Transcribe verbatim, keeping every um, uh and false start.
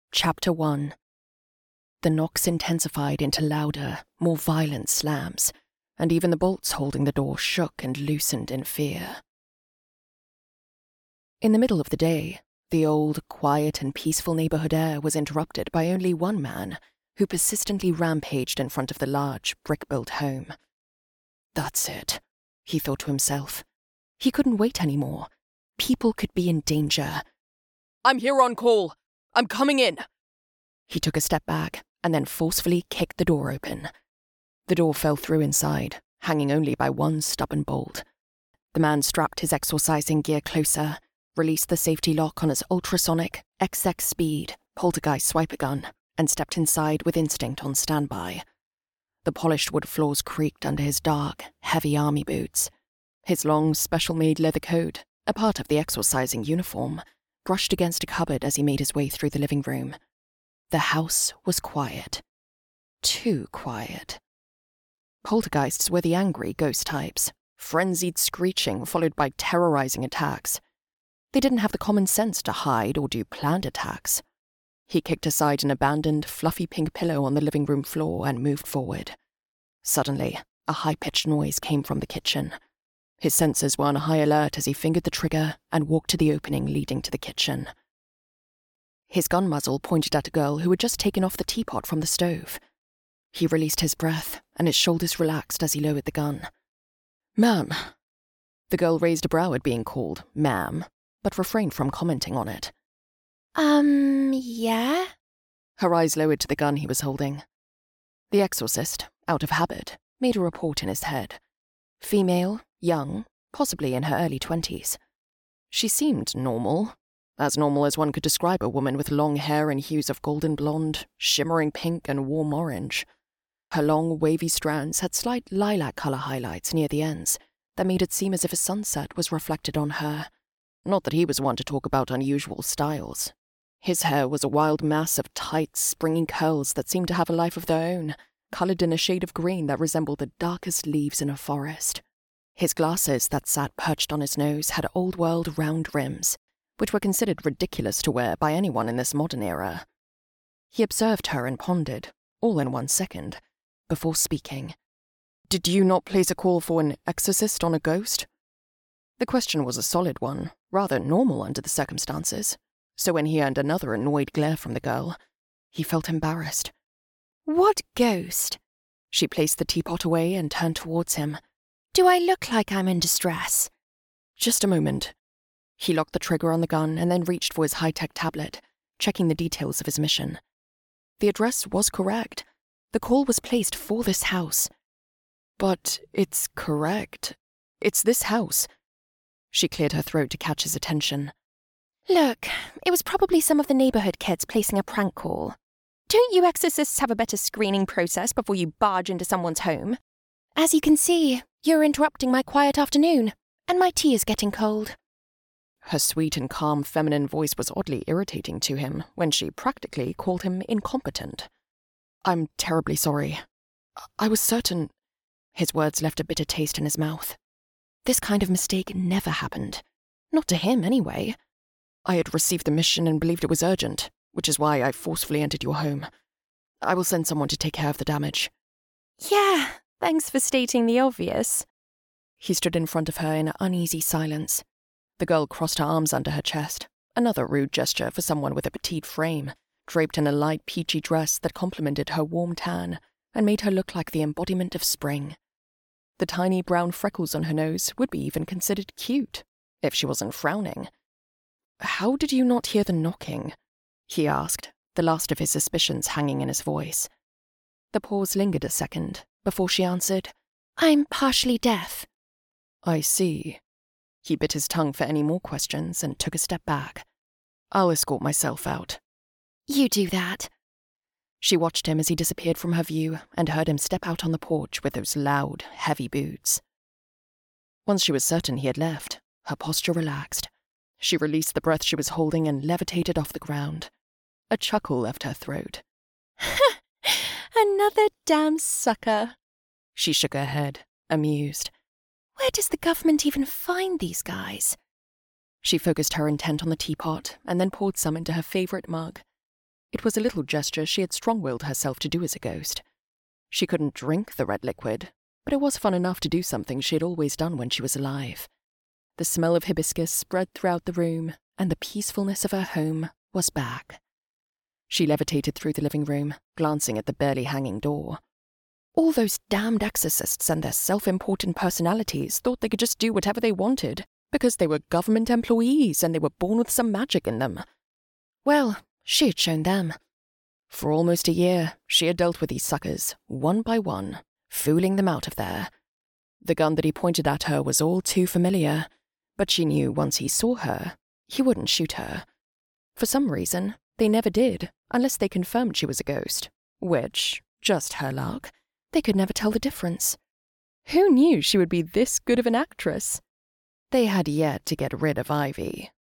Chapter one. The knocks intensified into louder, more violent slams, and even the bolts holding the door shook and loosened in fear. In the middle of the day, the old, quiet and peaceful neighborhood air was interrupted by only one man, who persistently rampaged in front of the large, brick-built home. That's it, he thought to himself. He couldn't wait anymore. People could be in danger. I'm here on call. I'm coming in. He took a step back and then forcefully kicked the door open. The door fell through inside, hanging only by one stubborn bolt. The man strapped his exorcising gear closer, released the safety lock on his ultrasonic, X X speed, poltergeist swiper gun, and stepped inside with instinct on standby. The polished wood floors creaked under his dark, heavy army boots. His long, special-made leather coat, a part of the exorcising uniform, brushed against a cupboard as he made his way through the living room. The house was quiet. Too quiet. Poltergeists were the angry ghost types, frenzied screeching followed by terrorizing attacks. They didn't have the common sense to hide or do planned attacks. He kicked aside an abandoned, fluffy pink pillow on the living room floor and moved forward. Suddenly, a high-pitched noise came from the kitchen. His senses were on high alert as he fingered the trigger and walked to the opening leading to the kitchen. His gun muzzle pointed at a girl who had just taken off the teapot from the stove. He released his breath, and his shoulders relaxed as he lowered the gun. Ma'am. The girl raised a brow at being called ma'am, but refrained from commenting on it. Um, yeah? Her eyes lowered to the gun he was holding. The exorcist, out of habit, made a report in his head. Female, young, possibly in her early twenties. She seemed normal, as normal as one could describe a woman with long hair in hues of golden blonde, shimmering pink and warm orange. Her long, wavy strands had slight lilac-colour highlights near the ends that made it seem as if a sunset was reflected on her. Not that he was one to talk about unusual styles. His hair was a wild mass of tight, springy curls that seemed to have a life of their own, coloured in a shade of green that resembled the darkest leaves in a forest. His glasses that sat perched on his nose had old-world round rims, which were considered ridiculous to wear by anyone in this modern era. He observed her and pondered, all in one second, before speaking. Did you not place a call for an exorcist on a ghost? The question was a solid one, rather normal under the circumstances, so when he earned another annoyed glare from the girl, he felt embarrassed. What ghost? She placed the teapot away and turned towards him. Do I look like I'm in distress? Just a moment. He locked the trigger on the gun and then reached for his high-tech tablet, checking the details of his mission. The address was correct. The call was placed for this house. But it's correct. It's this house. She cleared her throat to catch his attention. Look, it was probably some of the neighborhood kids placing a prank call. Don't you exorcists have a better screening process before you barge into someone's home? As you can see, you're interrupting my quiet afternoon, and my tea is getting cold. Her sweet and calm feminine voice was oddly irritating to him when she practically called him incompetent. I'm terribly sorry. I was certain... His words left a bitter taste in his mouth. This kind of mistake never happened. Not to him, anyway. I had received the mission and believed it was urgent, which is why I forcefully entered your home. I will send someone to take care of the damage. Yeah, thanks for stating the obvious. He stood in front of her in uneasy silence. The girl crossed her arms under her chest, another rude gesture for someone with a petite frame, draped in a light peachy dress that complemented her warm tan and made her look like the embodiment of spring. The tiny brown freckles on her nose would be even considered cute, if she wasn't frowning. How did you not hear the knocking? He asked, the last of his suspicions hanging in his voice. The pause lingered a second before she answered, I'm partially deaf. I see. He bit his tongue for any more questions and took a step back. I'll escort myself out. You do that. She watched him as he disappeared from her view and heard him step out on the porch with those loud, heavy boots. Once she was certain he had left, her posture relaxed. She released the breath she was holding and levitated off the ground. A chuckle left her throat. Another damn sucker. She shook her head, amused. Where does the government even find these guys? She focused her intent on the teapot and then poured some into her favourite mug. It was a little gesture she had strong-willed herself to do as a ghost. She couldn't drink the red liquid, but it was fun enough to do something she had always done when she was alive. The smell of hibiscus spread throughout the room, and the peacefulness of her home was back. She levitated through the living room, glancing at the barely hanging door. All those damned exorcists and their self-important personalities thought they could just do whatever they wanted, because they were government employees and they were born with some magic in them. Well, she had shown them. For almost a year, she had dealt with these suckers, one by one, fooling them out of there. The gun that he pointed at her was all too familiar, but she knew once he saw her, he wouldn't shoot her. For some reason, they never did, unless they confirmed she was a ghost, which, just her luck, they could never tell the difference. Who knew she would be this good of an actress? They had yet to get rid of Ivy.